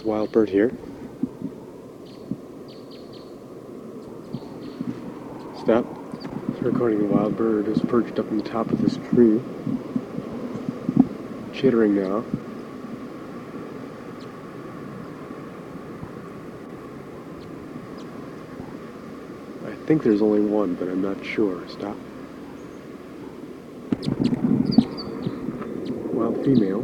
It's Wild Bird here. Stop. It's recording a wild bird who's perched up on the top of this tree. Chittering now. I think there's only one, but I'm not sure. Stop. Wild female.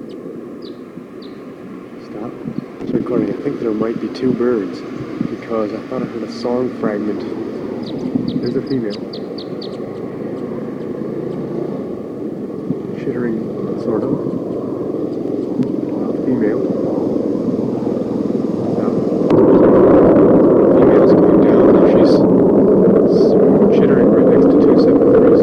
Stop. It's recording. I think there might be two birds, because I thought I heard a song fragment. There's a female. Chittering, sort of. Wild female. Stop. Female's going down. She's chittering right next to 273's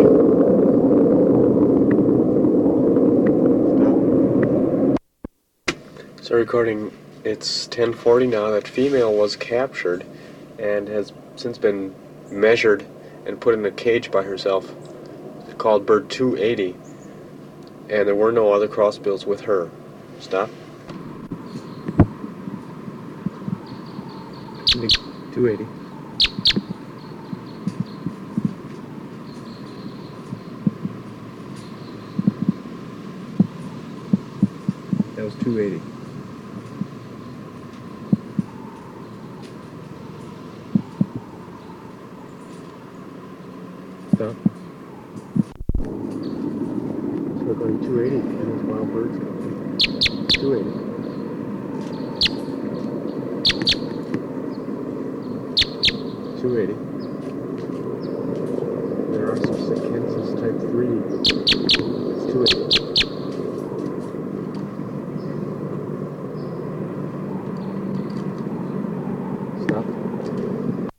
cage. Stop. So recording, it's 10:40 now. That female was captured and has since been measured and put in a cage by herself. It's called bird 280. And there were no other crossbills with her. Stop. 280. That was 280. Stop. So we're going 280 and those wild birds. 280. 280.